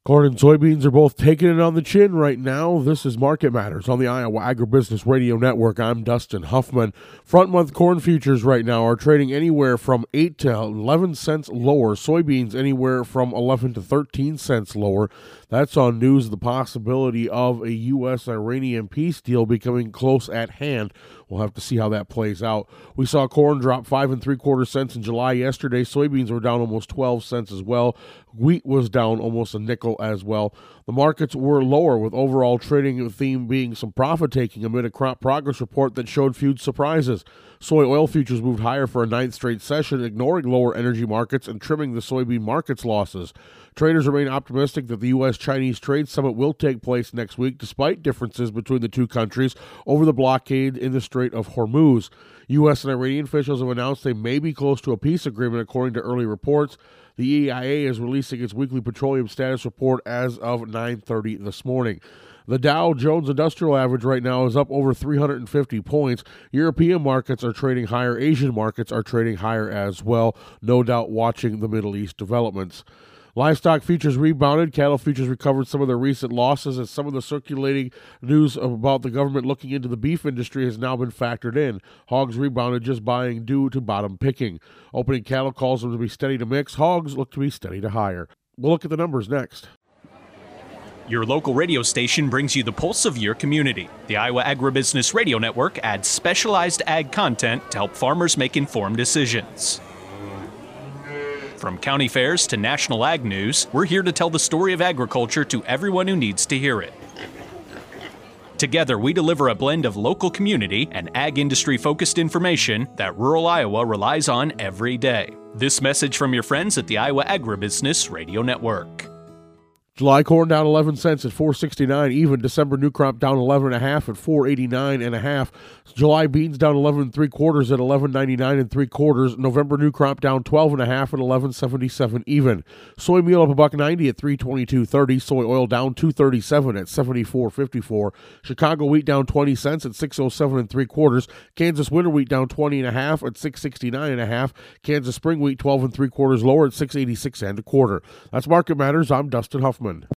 Corn and soybeans are both taking it on the chin right now. This is Market Matters on the Iowa Agribusiness Radio Network. I'm Dustin Huffman. Front month corn futures right now are trading anywhere from 8 to 11 cents lower. Soybeans anywhere from 11 to 13 cents lower. That's on news of the possibility of a U.S.-Iranian peace deal becoming close at hand. We'll have to see how that plays out. We saw corn drop 5 3/4 cents in July yesterday. Soybeans were down almost 12 cents as well. Wheat was down almost a nickel as well. The markets were lower, with overall trading theme being some profit-taking amid a crop progress report that showed few surprises. Soy oil futures moved higher for a ninth straight session, ignoring lower energy markets and trimming the soybean market's losses. Traders remain optimistic that the U.S.-Chinese trade summit will take place next week, despite differences between the two countries over the blockade in the Strait of Hormuz. U.S. and Iranian officials have announced they may be close to a peace agreement, according to early reports. The EIA is releasing its weekly petroleum status report as of 9:30 this morning. The Dow Jones Industrial Average right now is up over 350 points. European markets are trading higher. Asian markets are trading higher as well, no doubt watching the Middle East developments. Livestock futures rebounded. Cattle futures recovered some of their recent losses as some of the circulating news about the government looking into the beef industry has now been factored in. Hogs rebounded, just buying due to bottom picking. Opening cattle calls them to be steady to mix. Hogs look to be steady to higher. We'll look at the numbers next. Your local radio station brings you the pulse of your community. The Iowa Agribusiness Radio Network adds specialized ag content to help farmers make informed decisions. From county fairs to national ag news, we're here to tell the story of agriculture to everyone who needs to hear it. Together, we deliver a blend of local community and ag industry-focused information that rural Iowa relies on every day. This message from your friends at the Iowa Agribusiness Radio Network. July corn down 11 cents at $4.69 even. December new crop down 11.5 at $4.89.5. July beans down 11 3/4 at $11.99 3/4. November new crop down 12.5 at $11.77 even. Soy meal up $1.90 at $3.22.30. Soy oil down $2.37 at $74.54. Chicago wheat down 20 cents at $6.07 3/4. Kansas winter wheat down 20.5 at $6.69.5. Kansas spring wheat 12 3/4 lower at $6.86 1/4. That's Market Matters. I'm Dustin Huffman.